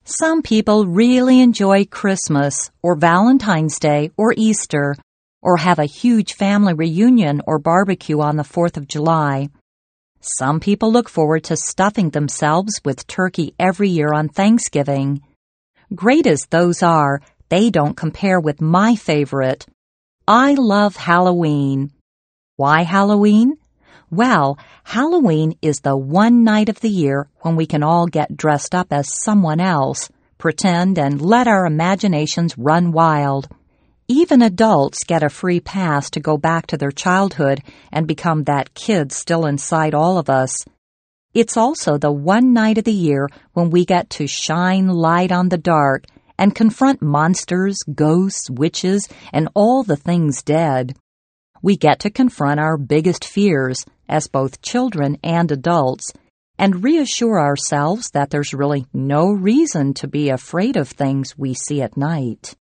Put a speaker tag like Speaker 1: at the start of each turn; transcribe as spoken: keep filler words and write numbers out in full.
Speaker 1: Some people really enjoy Christmas or Valentine's Day or Easter, or have a huge family reunion or barbecue on the fourth of July. Some people look forward to stuffing themselves with turkey every year on Thanksgiving. Great as those are, they don't compare with my favorite. I love Halloween. Why Halloween? Well, Halloween is the one night of the year when we can all get dressed up as someone else, pretend, and let our imaginations run wild. Even adults get a free pass to go back to their childhood and become that kid still inside all of us. It's also the one night of the year when we get to shine light on the dark and confront monsters, ghosts, witches, and all the things dead. We get to confront our biggest fears as both children and adults and reassure ourselves that there's really no reason to be afraid of things we see at night.